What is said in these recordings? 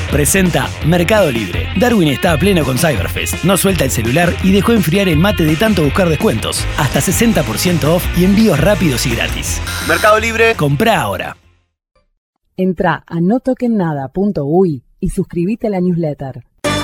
Presenta Mercado Libre. Darwin está a pleno con Cyberfest. No suelta el celular y dejó enfriar el mate de tanto buscar descuentos. Hasta 60% off y envíos rápidos y gratis. Mercado Libre. Comprá ahora. Entrá a notokennada.uy y suscríbete a la newsletter.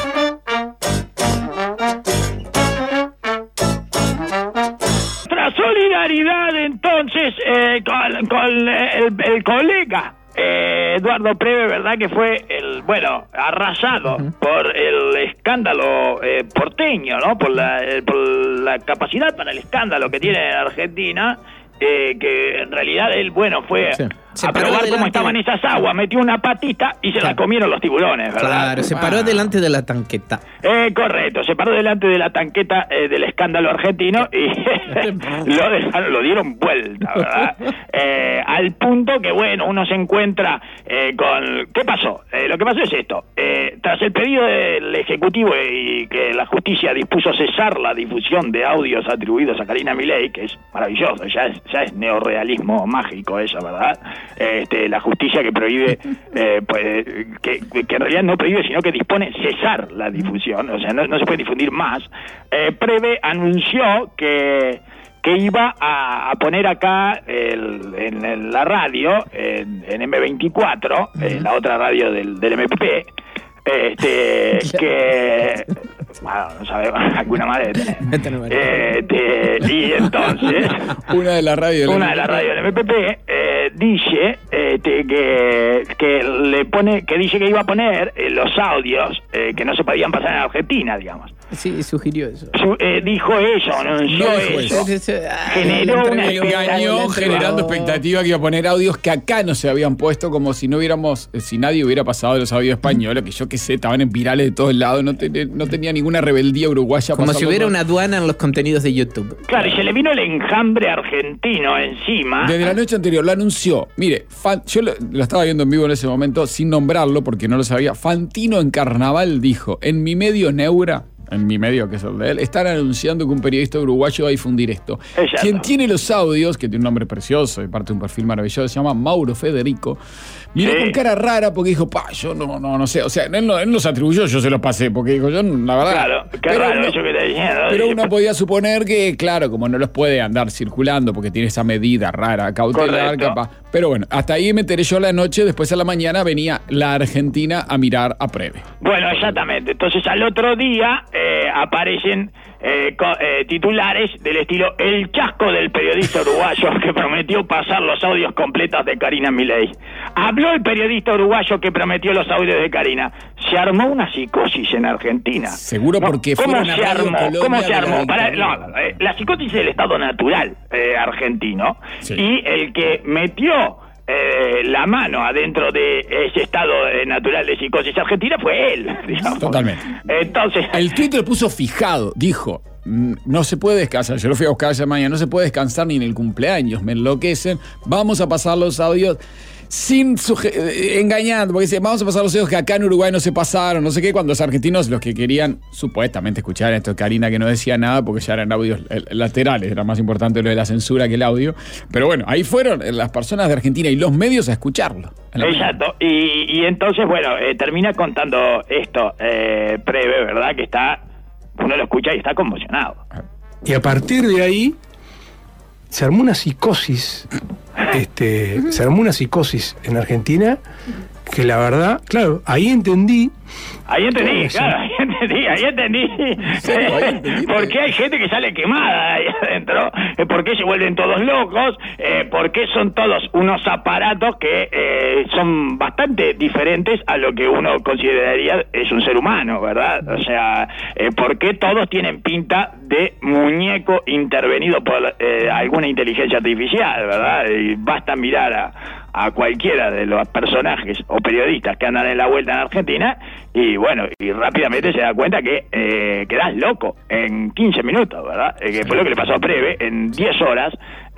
Solidaridad entonces con el colega Eduardo Preve, ¿verdad? Que fue arrasado por el escándalo porteño, ¿no? Por la capacidad para el escándalo que tiene en Argentina, que en realidad él, fue a probar cómo estaban esas aguas, metió una patita y se la comieron los tiburones, ¿verdad? Claro, se paró delante de la tanqueta. Correcto, se paró delante de la tanqueta del escándalo argentino y lo dieron vuelta, ¿verdad? Al punto que, uno se encuentra con... ¿Qué pasó? Lo que pasó es esto. Tras el pedido del Ejecutivo y que la justicia dispuso cesar la difusión de audios atribuidos a Karina Milei, que es maravilloso, ya es neorrealismo mágico eso, ¿verdad? La justicia que prohíbe, que en realidad no prohíbe, sino que dispone cesar la difusión, o sea, no se puede difundir más. Preve anunció que iba a poner acá en la radio, en M24, la otra radio del MPP, que... no sabemos, alguna madre y entonces una de las radios del MPP dice que dice que iba a poner los audios que no se podían pasar en Argentina, digamos. Sí, sugirió eso. Dijo eso, anunció eso. Generó una engañó, generando expectativa que iba a poner audios que acá no se habían puesto, como si nadie hubiera pasado los audios españoles, que yo qué sé, estaban en virales de todos lados, no tenía ninguna rebeldía uruguaya. Como si hubiera una aduana en los contenidos de YouTube. Claro, y se le vino el enjambre argentino encima. Desde la noche anterior lo anunció. Mire, yo lo estaba viendo en vivo en ese momento, sin nombrarlo, porque no lo sabía. Fantino en Carnaval dijo, en mi medio Neura, en mi medio, que es el de él, están anunciando que un periodista uruguayo va a difundir esto. Exacto. Quien tiene los audios, que tiene un nombre precioso y parte de un perfil maravilloso, se llama Mauro Federico, miró con cara rara porque dijo, yo no sé, o sea, él los atribuyó, yo se los pasé, porque dijo, yo la verdad... Claro, qué raro eso que está diciendo. Pero uno podía suponer que, claro, como no los puede andar circulando porque tiene esa medida rara, cautelar, capaz. Pero hasta ahí me enteré yo la noche, después a la mañana venía la Argentina a mirar a Preve. Bueno, exactamente. Entonces al otro día aparecen titulares del estilo el chasco del periodista uruguayo que prometió pasar los audios completos de Karina Milei. Habló el periodista uruguayo que prometió los audios de Karina. Se armó una psicosis en Argentina. Seguro porque ¿Cómo se armó? La psicosis es el estado natural argentino. Sí. Y el que metió la mano adentro de ese estado natural de psicosis argentina fue él, digamos. Totalmente. Entonces, el Twitter puso fijado, dijo, no se puede descansar, yo lo fui a buscar esa mañana, no se puede descansar ni en el cumpleaños, me enloquecen, vamos a pasar los audios sin engañando, porque dice, vamos a pasar los audios que acá en Uruguay no se pasaron, no sé qué, cuando los argentinos los que querían supuestamente escuchar esto de Karina, que no decía nada porque ya eran audios laterales, era más importante lo de la censura que el audio, pero ahí fueron las personas de Argentina y los medios a escucharlo. Exacto, y entonces termina contando esto Preve, ¿verdad? Que uno lo escucha y está conmocionado. Y a partir de ahí se armó una psicosis en Argentina que la verdad, claro, ahí entendí. Ahí entendí. ¿Por qué hay gente que sale quemada ahí adentro? ¿Por qué se vuelven todos locos? ¿Por qué son todos unos aparatos que son bastante diferentes a lo que uno consideraría es un ser humano, ¿verdad? O sea, ¿por qué todos tienen pinta de muñeco intervenido por alguna inteligencia artificial, ¿verdad? Y basta mirar a cualquiera de los personajes o periodistas que andan en la vuelta en Argentina y rápidamente se da cuenta que quedás loco en 15 minutos, ¿verdad? Que fue lo que le pasó a Preve en 10 horas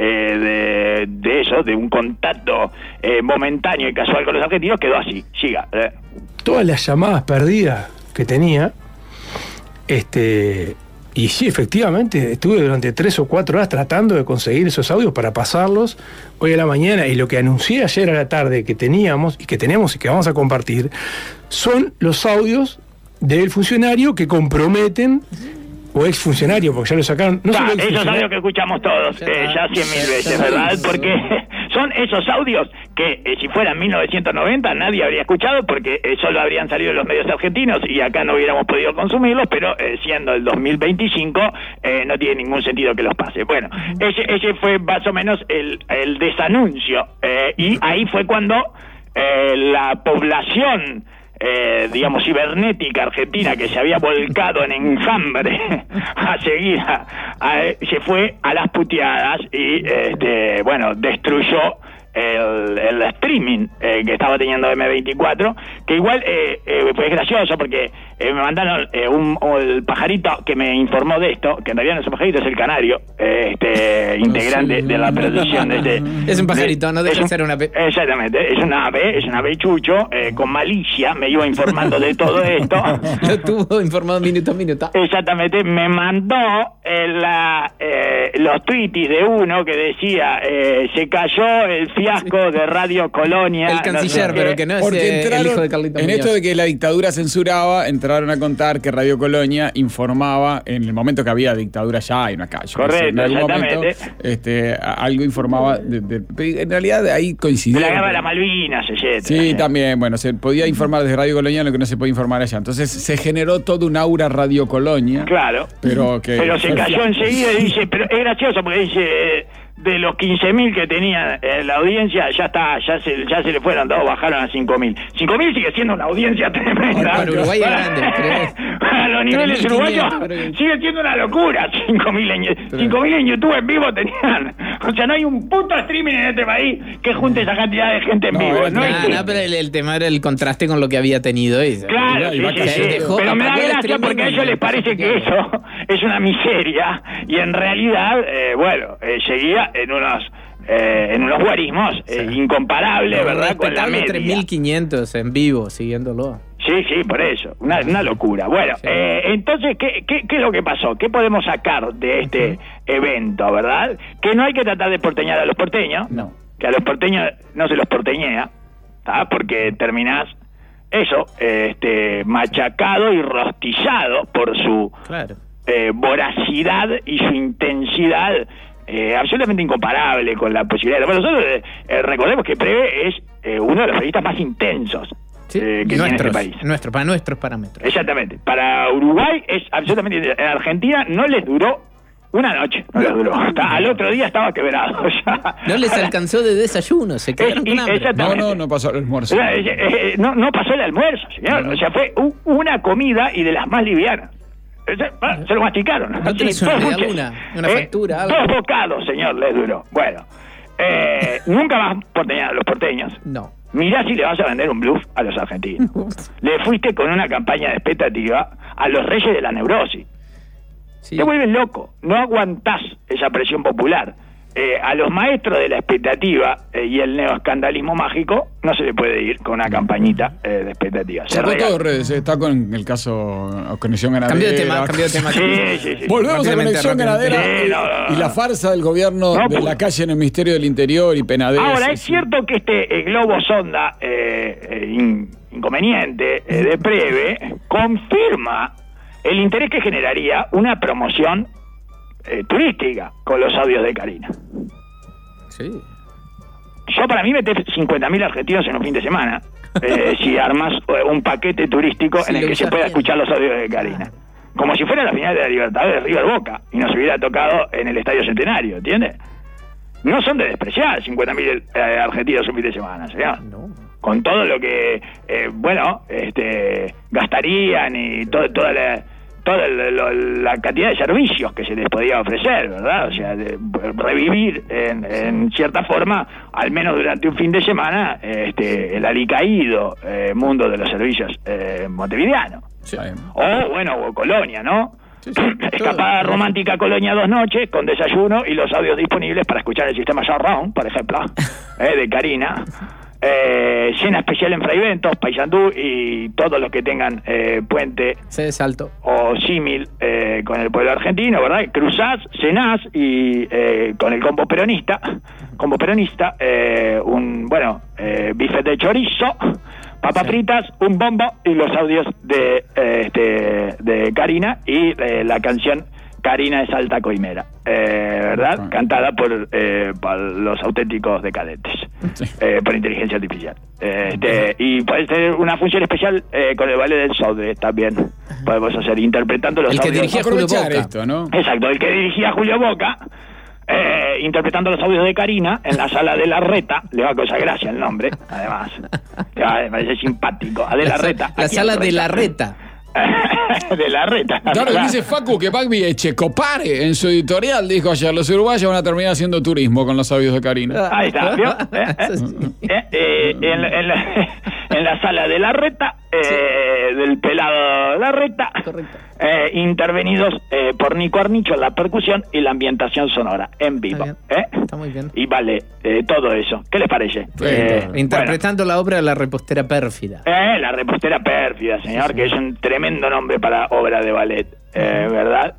de un contacto momentáneo y casual con los argentinos, quedó así, siga. Todas las llamadas perdidas que tenía, Y sí, efectivamente, estuve durante 3 o 4 horas tratando de conseguir esos audios para pasarlos hoy a la mañana, y lo que anuncié ayer a la tarde que teníamos y que tenemos y que vamos a compartir son los audios del funcionario que comprometen, o exfuncionario, porque ya lo sacaron. No solo esos audios que escuchamos todos, ya 100.000 veces, ¿verdad? Porque son esos audios que si fueran 1990 nadie habría escuchado, porque solo habrían salido en los medios argentinos y acá no hubiéramos podido consumirlos, pero siendo el 2025 no tiene ningún sentido que los pase. Bueno, ese fue más o menos el desanuncio, y ahí fue cuando la población digamos cibernética argentina, que se había volcado en enjambre a seguir se fue a las puteadas y bueno, destruyó el streaming que estaba teniendo M24, que igual fue gracioso porque me mandaron el pajarito que me informó de esto, que en realidad no es un pajarito, es el canario, integrante de la producción de es un pajarito, no deja de ser una ave. Exactamente, es una ave chucho, con malicia me iba informando de todo esto. Lo tuvo informado minuto a minuto. Exactamente, me mandó los tweets de uno que decía se cayó el fiasco de Radio Colonia. El canciller, pero que no es el hijo de Carlito en Muñoz. esto de que la dictadura censuraba, entraron a contar que Radio Colonia informaba en el momento que había dictadura ya en acá. Correcto, en algún momento, exactamente. algo informaba en realidad ahí coincidía. De la guerra de las Malvinas, etc. Sí, también, bueno, se podía informar desde Radio Colonia lo que no se podía informar allá. Entonces se generó todo un aura Radio Colonia. Claro. Pero se cayó enseguida y dice, pero es gracioso porque dice, de los 15.000 que tenía la audiencia, ya se le fueron todos, bajaron a 5.000. 5.000 sigue siendo una audiencia tremenda. Para Uruguay es grande, a los niveles uruguayos sigue siendo una locura. 5.000 en YouTube en vivo tenían. O sea, no hay un puto streaming en este país que junte esa cantidad de gente en vivo. No, pero el tema era el contraste con lo que había tenido. Claro, sí. Pero me da gracia porque a ellos les parece que eso es una miseria, y en realidad, seguía en unos guarismos incomparables, ¿verdad? Con la media. 3.500 en vivo siguiéndolo. Sí, por eso. Una locura. Bueno, entonces, ¿qué es lo que pasó? ¿Qué podemos sacar de este evento, verdad? Que no hay que tratar de porteñar a los porteños. No. Que a los porteños no se los porteñea, ¿tá? Porque terminás machacado y rostizado por su voracidad y su intensidad absolutamente incomparable con la posibilidad. Bueno, nosotros recordemos que Preve es uno de los periodistas más intensos que tiene este país. Para nuestros parámetros. Exactamente. Para Uruguay es absolutamente... En Argentina no les duró una noche, no les duró. Al otro día estaba quebrado ya. No les alcanzó de desayuno, se quedaron con hambre. No pasó el almuerzo. No pasó el almuerzo, señor. No. O sea, fue una comida y de las más livianas. Se lo masticaron. ¿No tenés una factura? Algo? 2 bocados, señor, les duró. Bueno, nunca más porteñar a los porteños. No. Mirá si le vas a vender un bluff a los argentinos. Le fuiste con una campaña de expectativa a los reyes de la neurosis. Sí. Te vuelves loco, no aguantás esa presión popular. A los maestros de la expectativa y el neoescandalismo mágico no se le puede ir con una campañita de expectativa. Sacó todo redes, está con el caso Conexión Ganadera. Cambio de tema. Sí. Volvemos a Conexión Ganadera y la farsa del gobierno de la calle en el Ministerio del Interior y Penades. Ahora, es cierto que este globo sonda inconveniente de Preve confirma el interés que generaría una promoción turística con los audios de Karina. Sí. Yo, para mí, meter 50.000 argentinos en un fin de semana, si armas un paquete turístico en el que se pueda escuchar los audios de Karina. Como si fuera la final de la Libertadores de River Boca y nos hubiera tocado en el Estadio Centenario, ¿entiendes? No son de despreciar 50.000 argentinos un fin de semana, señor. No. Con todo lo que, gastarían y toda la cantidad de servicios que se les podía ofrecer, ¿verdad? O sea, revivir en cierta forma, al menos durante un fin de semana, el alicaído mundo de los servicios montevideanos. Sí. O Colonia, ¿no? Sí, escapada romántica Colonia 2 noches, con desayuno y los audios disponibles para escuchar el sistema Surround, por ejemplo, de Karina. Cena especial en Fray Bentos, Paysandú y todos los que tengan puente de Salto o símil con el pueblo argentino, ¿verdad? Cruzás, cenás y con el combo peronista, un bife de chorizo, papas fritas, un bombo y los audios de Karina y la canción Karina es alta coimera, ¿verdad? Cantada por los auténticos decadentes, por inteligencia artificial. Y puedes tener una función especial con el ballet del Sodre también. Podemos hacer interpretando los audios. El que dirigía Julio Boca. Esto, ¿no? Exacto, el que dirigía Julio Boca, interpretando los audios de Karina en la sala de la Reta. Le va a causar gracia el nombre, además. Me parece simpático. La sala de la Reta. De la Reta. Claro, dice Facu que Bagby Echecopare en su editorial dijo ayer: los uruguayos van a terminar haciendo turismo con los audios de Karina. Ahí está, ¿vio? En la sala de la Reta, del pelado La Reta, intervenidos por Nico Arnicho en la percusión y la ambientación sonora en vivo. Está muy bien. Y vale, todo eso. ¿Qué les parece? Interpretando la obra de La repostera pérfida. La repostera pérfida, señor, que es un tremendo nombre para obra de ballet, ¿verdad?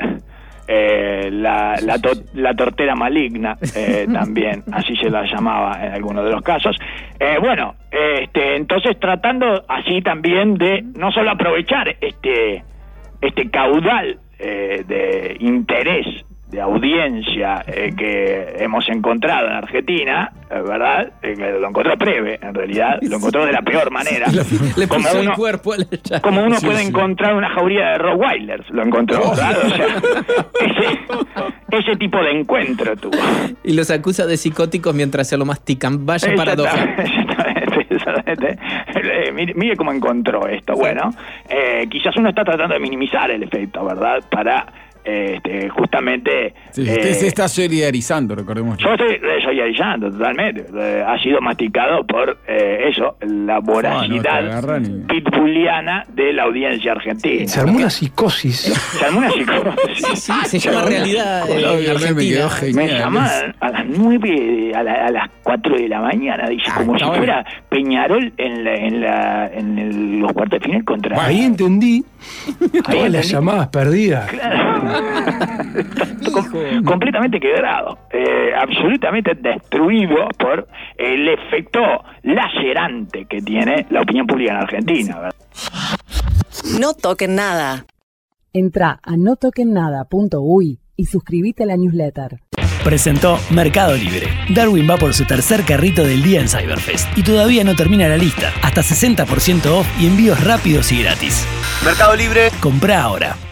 La tortera maligna, también, así se la llamaba en algunos de los casos. Entonces tratando así también de no solo aprovechar este caudal de interés, de audiencia que hemos encontrado en Argentina, ¿verdad? Que lo encontró Preve, en realidad, lo encontró de la peor manera. Le puso el cuerpo como uno puede encontrar una jauría de Rottweilers, lo encontró, ¿verdad? O sea, ese tipo de encuentro tuvo. Y los acusa de psicóticos mientras se lo mastican. Vaya paradoja. Exactamente. Mire cómo encontró esto. Bueno, quizás uno está tratando de minimizar el efecto, ¿verdad? Para justamente... Sí, usted se está solidarizando, recordemos. Yo estoy solidarizando totalmente. Ha sido masticado por la voracidad pitbulliana de la audiencia argentina. Se armó una psicosis. Sí, se llama realidad argentina. Me llamaban a las 9, a las 4 de la mañana, dice, como si fuera Peñarol en los cuartos de final contra... Ahí entendí todas las llamadas perdidas. Claro. Completamente quebrado, absolutamente destruido por el efecto lacerante que tiene la opinión pública en Argentina, ¿verdad? No toquen nada. Entrá a notoquennada.uy y suscríbete a la newsletter. Presentó Mercado Libre. Darwin va por su tercer carrito del día en Cyberfest y todavía no termina la lista. Hasta 60% off y envíos rápidos y gratis. Mercado Libre. Comprá ahora.